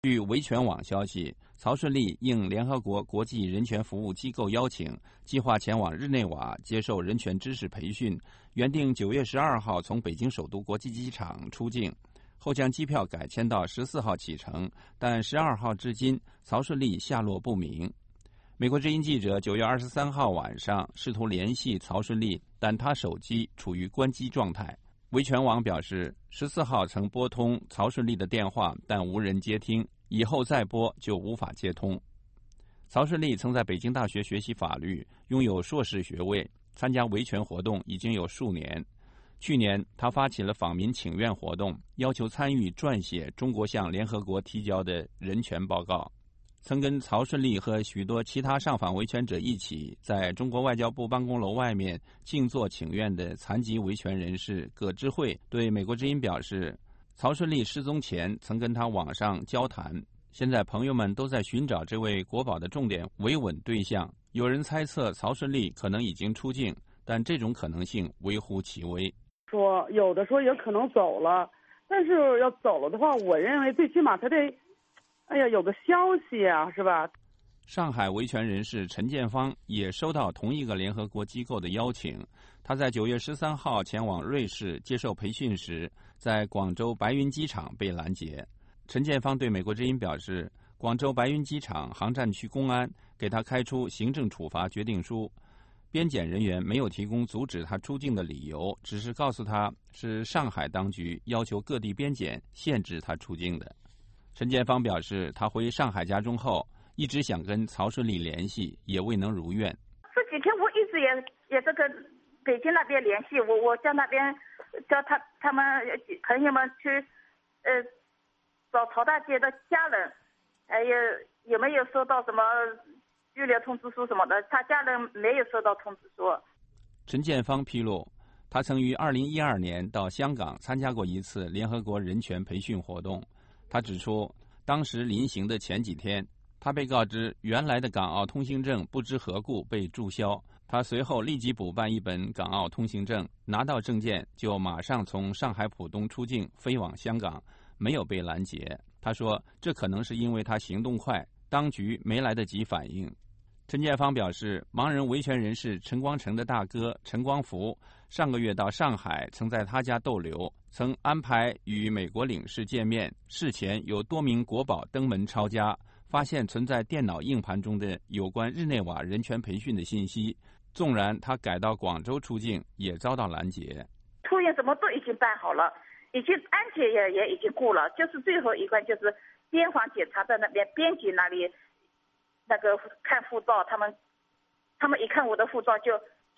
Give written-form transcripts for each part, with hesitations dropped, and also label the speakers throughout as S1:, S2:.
S1: 据维权网消息，曹顺利应联合国国际人权服务机构邀请，计划前往日内瓦接受人权知识培训，原定9月12号从北京首都国际机场出境，后将机票改签到14号启程，但12号至今，曹顺利下落不明。美国之音记者9月23号晚上试图联系曹顺利，但他手机处于关机状态。维权网表示，14号曾拨通曹顺利的电话，但无人接听，以后再拨就无法接通。曹顺利曾在北京大学学习法律，拥有硕士学位，参加维权活动已经有数年。去年，他发起了访民请愿活动，要求参与撰写中国向联合国提交的人权报告。曾跟曹顺利和许多其他上访维权者一起在中国外交部办公楼外面静坐请愿的残疾维权人士葛智慧对美国之音表示，曹顺利失踪前曾跟他网上交谈，现在朋友们都在寻找这位国宝的重点维稳对象。有人猜测曹顺利可能已经出境，但这种可能性微乎其微。
S2: 说有的说也可能走了，但是要走了的话，我认为最起码他得有个消息啊，是吧？
S1: 上海维权人士陈建芳也收到同一个联合国机构的邀请，他在9月13号前往瑞士接受培训时，在广州白云机场被拦截。陈建芳对美国之音表示，广州白云机场航站区公安给他开出行政处罚决定书，边检人员没有提供阻止他出境的理由，只是告诉他是上海当局要求各地边检限制他出境的。陈建芳表示，他回上海家中后，一直想跟曹顺利联系，也未能如愿。
S3: 这几天我一直也在跟北京那边联系，我叫那边叫他们朋友们去找曹大姐的家人，有没有收到什么拘留通知书什么的？他家人没有收到通知书。
S1: 陈建芳披露，他曾于2012年到香港参加过一次联合国人权培训活动。他指出，当时临行的前几天，他被告知原来的港澳通行证不知何故被注销。他随后立即补办一本港澳通行证，拿到证件就马上从上海浦东出境飞往香港，没有被拦截。他说，这可能是因为他行动快，当局没来得及反应。陈建芳表示，盲人维权人士陈光诚的大哥陈光福上个月到上海，曾在他家逗留，曾安排与美国领事见面。事前有多名国保登门抄家，发现存在电脑硬盘中的有关日内瓦人权培训的信息。纵然他改到广州出境，也遭到拦截。
S3: 出院什么都已经办好了，已经安检也已经过了，就是最后一关就是边防检查在那边边检那里。那个看护照，他们一看我的护照就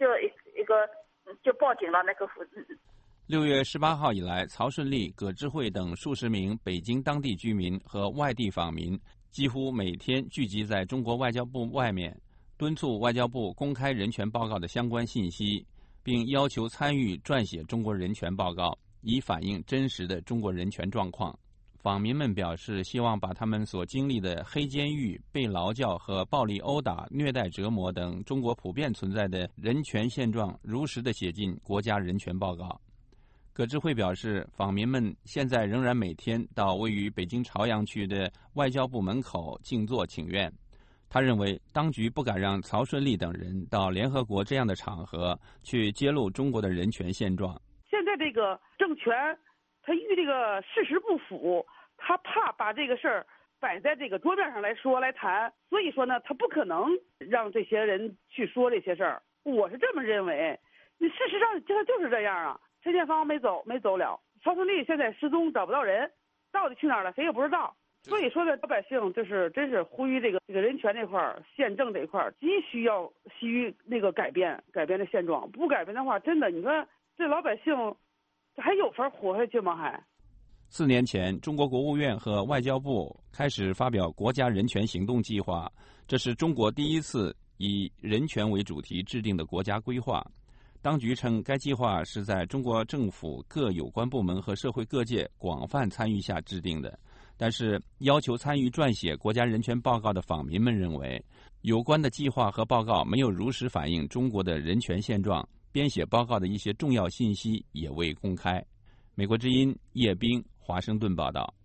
S3: 报警了。那个
S1: 6月18号以来，曹顺利、葛智慧等数十名北京当地居民和外地访民几乎每天聚集在中国外交部外面，敦促外交部公开人权报告的相关信息，并要求参与撰写中国人权报告，以反映真实的中国人权状况。访民们表示，希望把他们所经历的黑监狱、被劳教和暴力殴打、虐待折磨等中国普遍存在的人权现状如实地写进国家人权报告。葛智慧表示，访民们现在仍然每天到位于北京朝阳区的外交部门口静坐请愿。他认为，当局不敢让曹顺利等人到联合国这样的场合去揭露中国的人权现状。
S2: 现在这个政权他与这个事实不符，他怕把这个事儿摆在这个桌面上来说来谈，所以说呢，他不可能让这些人去说这些事儿。我是这么认为，事实上现在就是这样啊。陈建芳没走了，曹顺利现在失踪，找不到人，到底去哪儿了谁也不知道。所以说呢，老百姓就是真是呼吁这个人权这块儿、宪政这块儿，急需那个改变这现状。不改变的话，真的，你说这老百姓还有法活下去吗？还
S1: 4年前，中国国务院和外交部开始发表国家人权行动计划，这是中国第一次以人权为主题制定的国家规划。当局称，该计划是在中国政府各有关部门和社会各界广泛参与下制定的。但是，要求参与撰写国家人权报告的访民们认为，有关的计划和报告没有如实反映中国的人权现状，编写报告的一些重要信息也未公开。美国之音叶冰华盛顿报道。